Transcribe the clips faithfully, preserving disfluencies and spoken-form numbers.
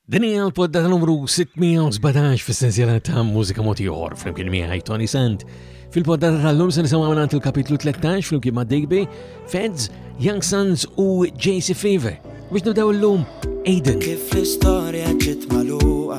Dini għal-poddata numru sittmija fis-sensiela ta' mużika moti oħor flimkien miegħi Tony Sant. Fil-poddata tal-lum se nisimgħu mingħand il-kapitlu tletax flimkien ma' Digby, Feds, Young Sons u J C Fever. Biex nibdew illum Aiden. Kif l-istorja ġiet magħluqa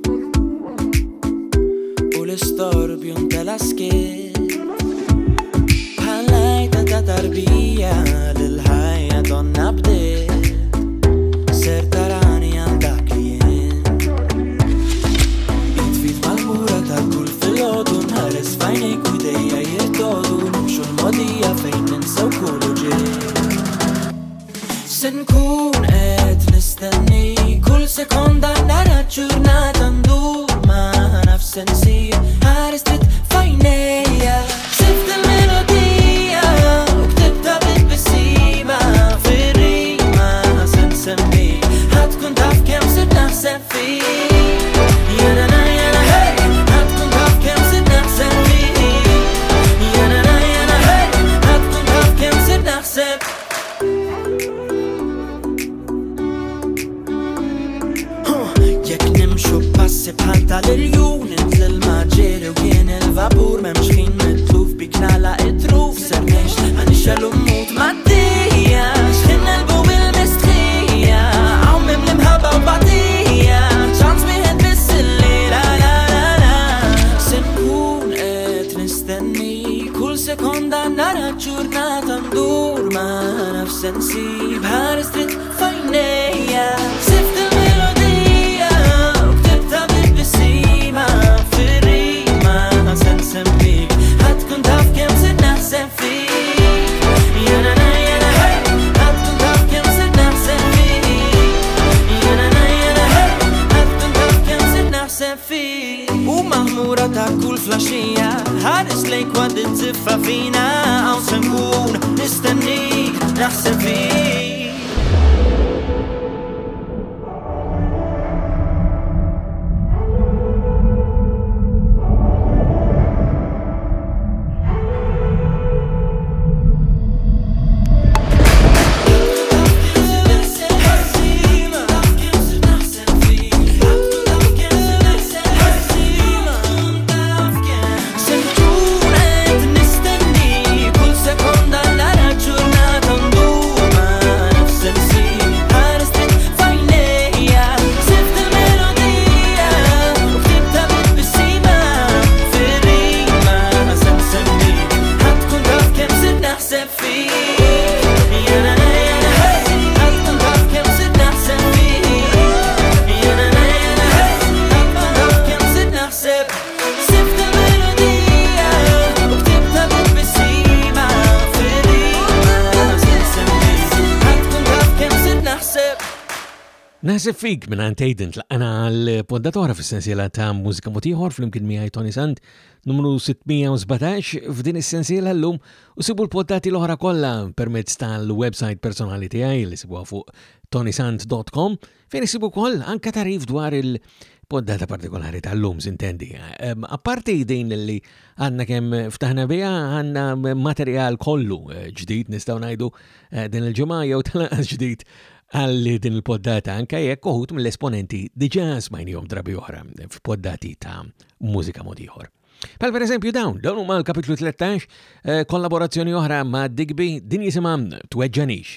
u l-istorbju ntela skit bħal-lejta ta' tarbija lil-ħajja donna bdiet ser tarani għal dak li jien jitfit mal-mura ta' kull fil-ħodu nħares fajnejk u dejja jirtodu nimxu l-modija fejn ninsaw kullu ġej se nkun qed nistenni kull sekonda nara ġurnata ndur ma' nafs insir ħares trid fajnejja sift il-melodija u ktibta bil-bisima fir-rima se nsemmi ħatkun taf kemm sirt naħseb fik jana na jana hey ħatkun taf kemm sirt naħseb fik jana na jana hey ħatkun taf kemm sirt naħseb passi bħal tal-iljun intlil maġġeri u kien il-vapur memx ħin mitluf biknala it-truf ser nex għanix għal-ummut maddija xħin nelbu bil-mistħija għaw mim l-imħabba u batija ċans miħed bis-silli la la la la se nkun qed nistenni kull sekonda nara ġurnata ndur ma nafs insib ħares trid fajnejja sift il-melodija sima fir-rima se nsemmik ħatkun taf kemm sirt naħseb fik jana na jana hey ħatkun taf kemm sirt naħseb fik jana na jana hey ħatkun taf kemm sirt naħseb fik u maħmura ta' kull flaxija ħares lejk wadit ziffa fina hawn se nkun nistennik naħseb fik Naħseb fik minn għand Aiden tlaqna għal-poddatora fis-sensiela ta' mużika motiħor flimkien miegħi Tony Sant numru sittmija f'din is-sensiela llum u sibu l-poddati l-oħra kollha permezz tal-website personali tiegħi li sibuha fuq tony sant dot com fejn isibu wkoll anke tarif dwar il-poddata partikolari tal-lum sintendi. Apparti din li għandna kemm ftaħna biha għandna materjal kollu ġdid nistgħu ngħidu din il-ġimgħa jew tal-anqas ġdid għalli din il-poddata anka jekk uħud mill-esponenti diġà smajnihom drabi oħra f'poddati ta' mużika mod ieħor. Pal per eżempju dawn, dawn huma l-kapitlu tletax, kollaborazzjoni oħra ma' Digby din jisimha Tweġġanix.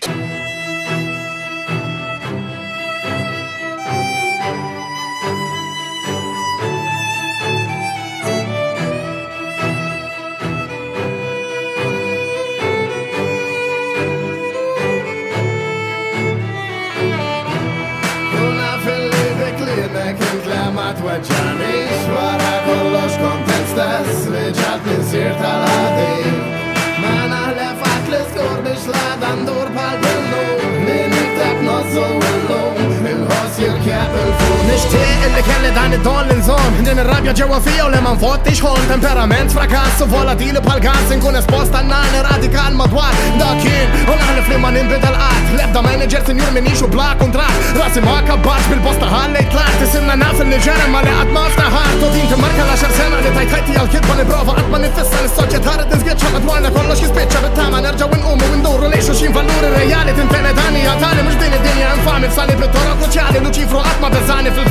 Tweġġanix wara kollox kontent stess li ġadni nsir tal-għadi ma naħlef għak l-iskur biex la ndur bħal-billu li nikteb nozzu illum il-ħoss jirkjeb il-fum nishtiq illi kelli dan id-don l-inżom din ir-rabja ġewwa fija u li ma nfottix ħol temperament frakass u volatili bħal-gas nkun espost għan-nani radikal madwar dakin u naħlef li ma nimbidel qatt lebda manager senjur minix u bla kontrat rasi ma kabbax bil-posta ħallej tlat tisimna naf li ġerem ma li qatt ma ftaħart u din timmarka l-għaxar sena li tajt ħajti għal-kidba niprofa qatt ma nifissa l-soċjetà rid nisbieċċa madwarna kollox jispiċċa bit-tama nerġgħu nqumu u ndurru lejn xulxin valuri reali tintene dani għatani mhux din id-dinja infami f'sali bit-toroq kruċjali lu ċifru qatt ma beżani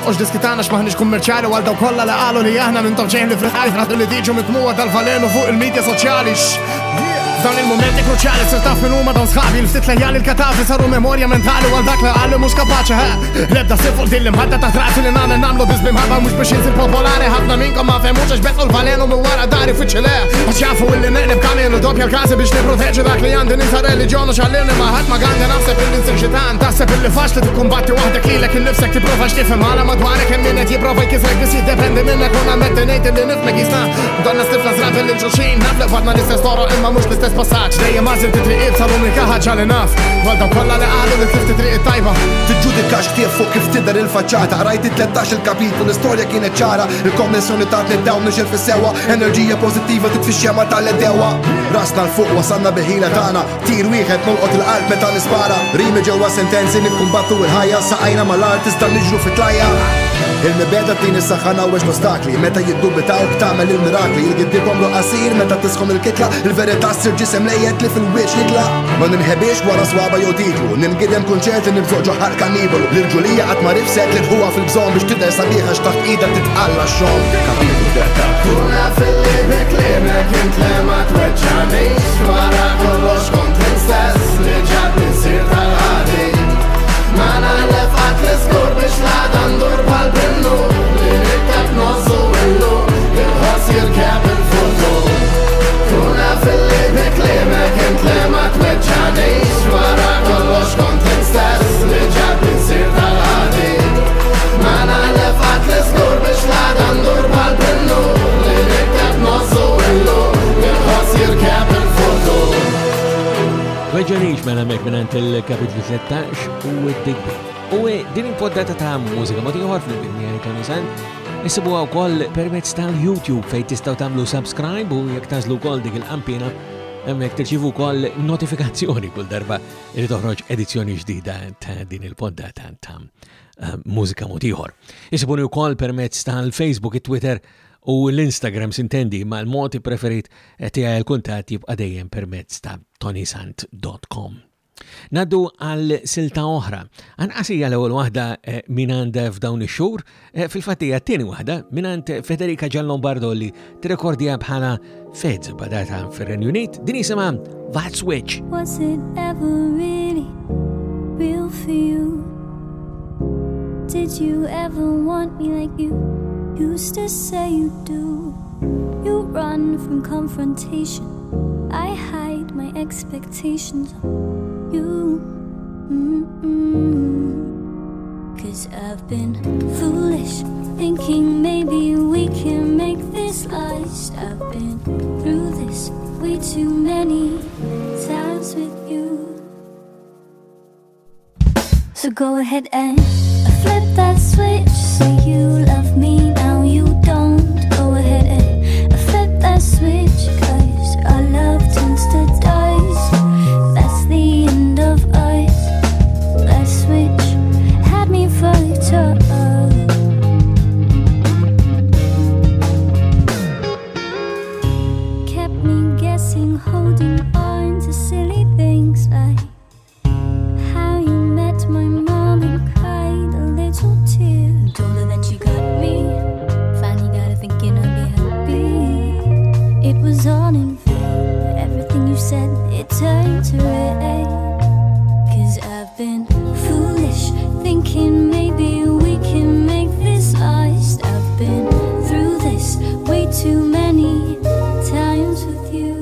noqgħux diskitana x'maħniex kummerċjali għal daw kollha li qalu li aħna nintaw ġejn li friħaj ħadd li diġu mitmuwa tal-falenu fuq il-medja soċjali. F'dawn il-momenti kruċjali sir taf minn huma dawn sħabi l-ftit lejali l-katafi saru memorja mentali għal dak li qalli mhux kapaċi ħa. Lebda sir fuq din l-imħadda taħt rasi li nagħmel nagħmlu biss bimħabba mhux biex insir popolari ħafna minnkom ma fehmux għax betqu l-valenu minn wara dari fiċċile. Għax jafu illi neqleb kamien u doppja l-kasi biex nipproteġi dak li għandi ninsa reliġjon u xallirni ma ħadd ma għandi naħseb illi nsir xitan. Taħseb illi faċli tikkumbatti waħdek lilek innifsek tipprova x'tifhem ħala madwarek hemm min qed jipprova jkisrek biss jiddependi minnek u nammetti ngħid illi nifmek jista' donna stifla żrab illi ġulxin naflek wadna l-istess toroq imma mhux l-istess passaġġ dejjem mażil titriqiet tal-unika ħaġa li naf għal dawn kollha li qalu li tlifti triq tajba. Tiġġudikax kif fuq kif tidher il-faċċata rajt it-tlettax il-kapitlu l-istorja kienet ċara il-konnessjoni tat li dawn nixel fis-sewwa enerġija pożittiva titfixxa ma tal-edewa. Rasna l-fuq wasalna bil-ħila tagħna tir wieħed molqot il-qalb meta nispara rimi ġewwa sentenzi nikkumbattu l-ħajja saqajna mal-art tista' niġru fit-tlajja. Il-mibeda tin is-saħħana u ostakli meta jiddubitaw b'tagħmel il-mirakli il-giddibhom lu qasir meta tisħom il-kitla il-verità ssir ġisem lejjed li fil-wiċċ jitla. Ma ninħebiex wara swaba jew titlu ningidem kunċerti nibżgħu ġoħar kannibal l-irġulija qatt ma rifset li ħuha fil-bżonn biex tidher sabiħa x'taħt qiegħda titqalla x-xogħol. Kapitlu teta. Kuna fil-li klimek int li ma tweġġanix wara kollox kont l-istess li ġabni nsir tal-ħadi. Ma naħlef qatt l-iskur biex l-għada ndur bħal-binnu li nikteb nozzu illu il-ħoss jirkeb il-futur. Kuna fil-li klimek int li ma tweġġanix wara kollox kont l-istess li ġabni nsir tal-ħadi. Ma naħlef qatt l-iskur biex l-għada ndur bħal-binnu li nikteb nozzu illu il-ħoss jirkeb il-futur. Weġġanix mela mek minant il-kapitlu tlettax u d-digbi. U din il-poddata ta' mużika motiħor fil-birmija Tony Sant isibuha wkoll permezz tal-YouTube fejn tistgħu tagħmlu subscribe u jekk tażlu wkoll dik il-qampina hemmhekk tirċievu wkoll notifikazzjoni kull darba li toħroġ edizzjoni ġdida ta' din il-poddata ta' mużika motiħor. Isibuni wkoll permezz tal-Facebook, it-Twitter u l-Instagram sintendi ma l-moti preferit tiegħi l-kuntatt jibqa' dejjem permezz ta' tonysant dot com. Naddu għal silta oħra. Anqasija l-ewwel waħda minant f'dawn ix-xhur, fil-fattija t-tieni waħda minant Federica Giallombardo li tirrekordija bħala Feds badata fir-Renju Unit, din isimha That Switch. Was it ever really real for you? Did you ever want me like you used to say you do? You run from confrontation, I hide my expectations of you. Mm-mm. Cause I've been foolish, thinking maybe we can make this last. I've been through this way too many times with you. So go ahead and flip that switch, say you love me, now you don't. Go ahead and flip that switch, cause our love turns to dust. That's the end of us. That switch had me fucked up. Kept me guessing, holding on to silly things like how you met my mom and cried a little tear. Told her that you got me, finally got her thinking I'd be happy. It was all in vain, everything you said, it turned to red. Cause I've been foolish, thinking maybe we can make this last. I've been through this way too many times with you.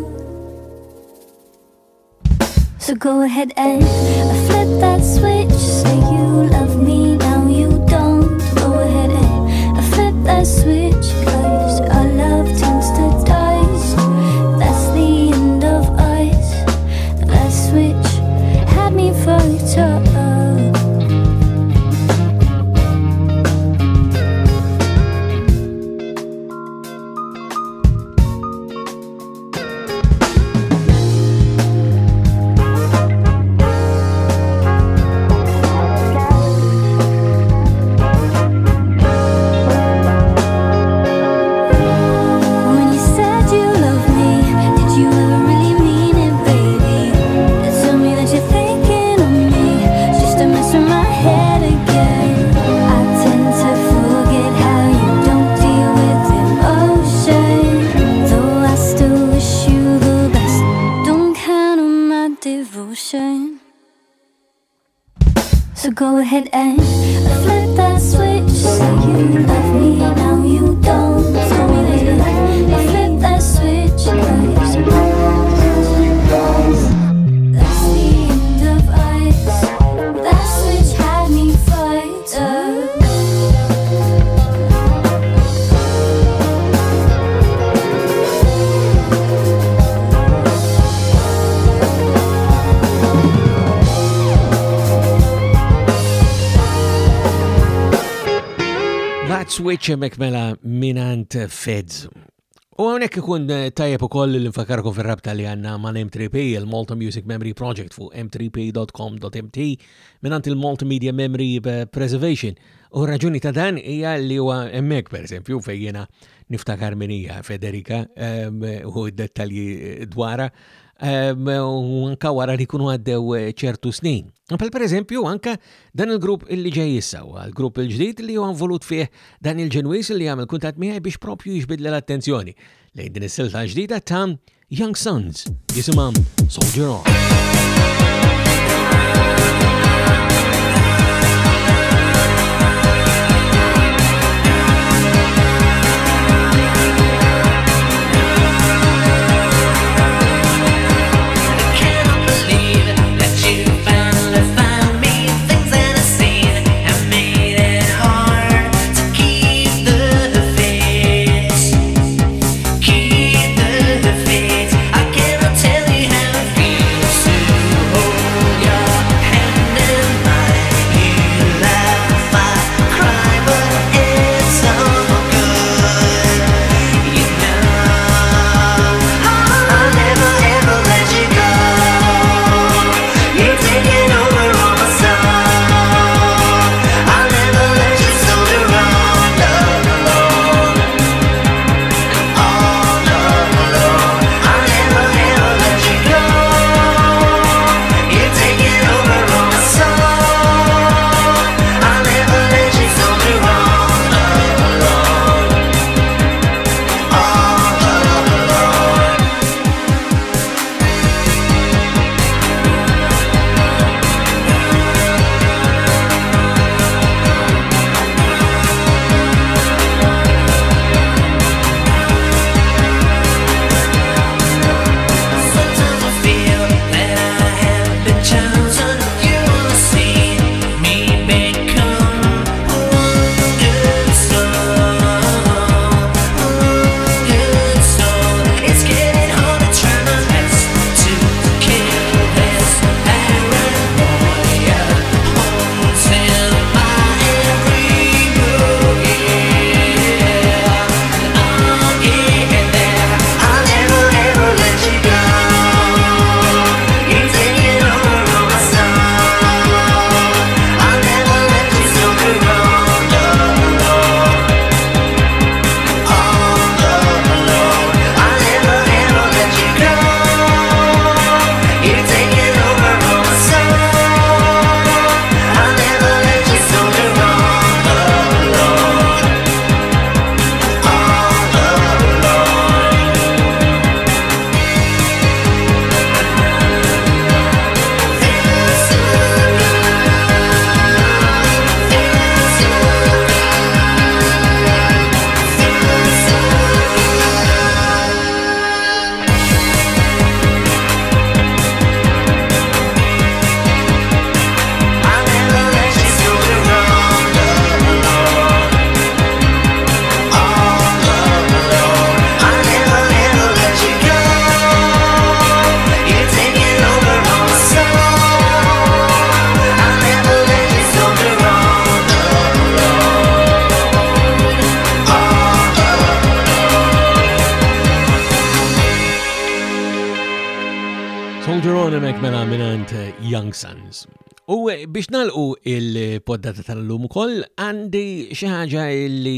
So go ahead and flip that switch, say you love me, now you don't. Go ahead and flip that switch, cause our love turns to dust. That's the end of us. That switch had me fucked up. So go ahead and flip that switch. Say you love me, now you don't. Tell me that you flip that switch. Cause that's the end of us. That switch had me fucked up. Switch mekmela minant Feds. U għonek ikun tajjeb u koll l-infakarkom fil-rabta li għanna ma' M three P, il-Malta Music Memory Project fu m three p dot com dot m t minant il-Multimedia Memory Preservation. U raġuni ta' dan hija li huwa hemmhekk pereżempju fejn jiena niftakar minija Federica u d-dettalji dwara u anka wara li kunu għaddew ċertu snin. Pal per eżempju anka dan il-grupp illi ġej issa, il-grupp il-ġdid li huwa involut fih dan il-ġenwis li għamil kuntat miegħi biex propju jiġbidli l-attenzjoni lejn din is-silta ġdida ta' Young Sons jisimha Soldier On. Young Sons. U biex nalqu il-poddata tal-lum ukoll għandi xi ħaġa li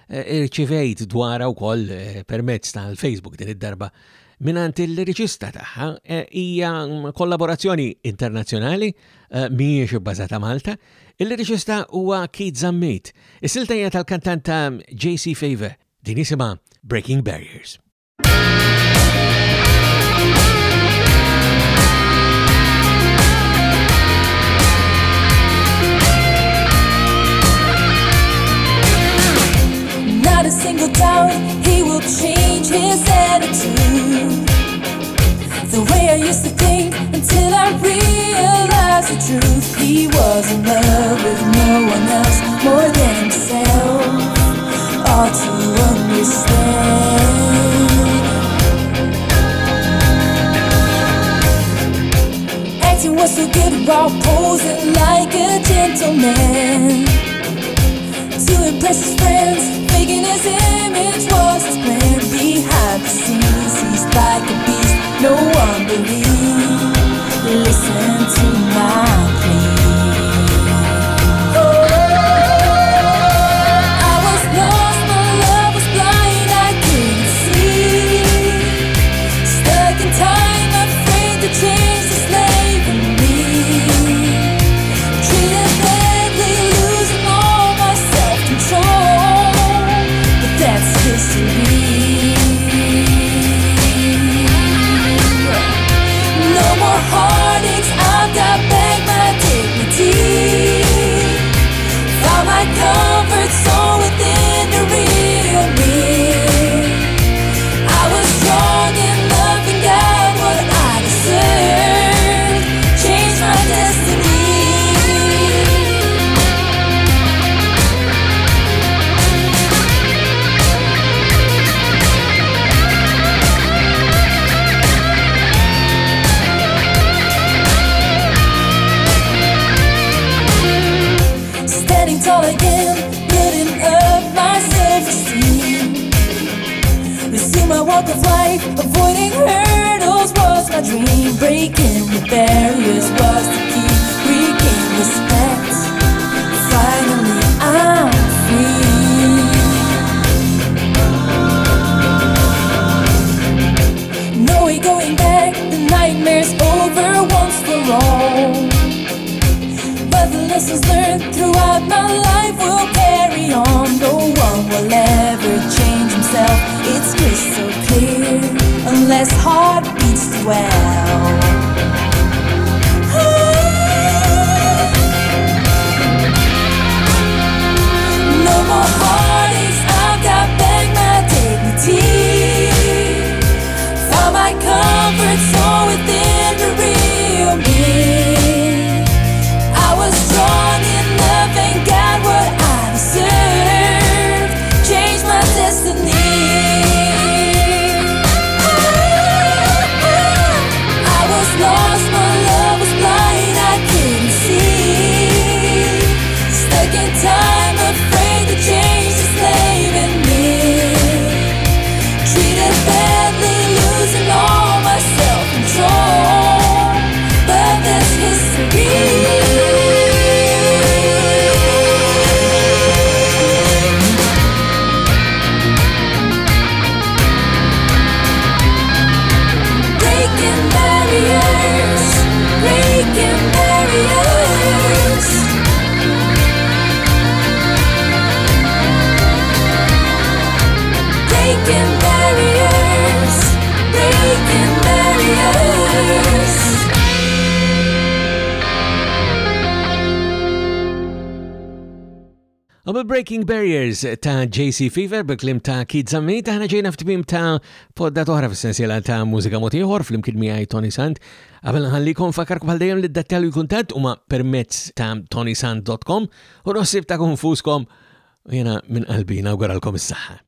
irċivejt dwara wkoll permezz tal-Facebook din id-darba minant il-reġista tagħha hija kollaborazzjoni internazzjonali mhijiex bbażata Malta. Il-reġista huwa Keith Zammit. Is-silta hija tal-kantanta J C Favor. Din isimha Breaking Barriers. the way I used to think, until I realized the truth. He was in love with no one else more than himself. All to understand. Acting was so good while posing like a gentleman to impress his friends, faking his image was his plan. Behind the scenes, he's like a beast no one believes. Listen to my plea. I was lost, my love was blind, I couldn't see. Stuck in time, afraid to change the slave in me. Treated badly, losing all my self-control. But that's history. No more heartaches, I've got back my dignity. Found my comfort zone within the real me. I was strong enough and got what I deserved. Changed my destiny. Standing tall again, building up my self-esteem. Resume my walk of life, avoiding hurdles was my dream. Breaking the barriers was the key. Regain respect. Finally, I'm free. No way going back. The nightmare's over once for all. But the lessons learned throughout my life will carry on. No one will ever change himself, it's crystal clear, unless heart beats well. No more heartaches, I've got back my dignity. Found my comfort zone within the real me. I was strong enough and got what I deserved. Changed my destiny. I was lost, my love was blind, I couldn't see. Stuck in time, afraid to change the slave in me. Treated badly, losing all my self-control. But that's history. Għabel Breaking Barriers ta' J C Fever b'klim ta' Kid Zammi taħna ġejna f'tmim ta' poddat oħra f'sensiela ta' mużika motiħor fl-imkien miegħi Tony Sant. Għabel nħallikom fakarkom bħal dejjem li d-dettalju kuntatt huma permezz ta' tonysant dot com u nossib ta' konfuskom jena minn qalbi nawguralkom is-saħħa.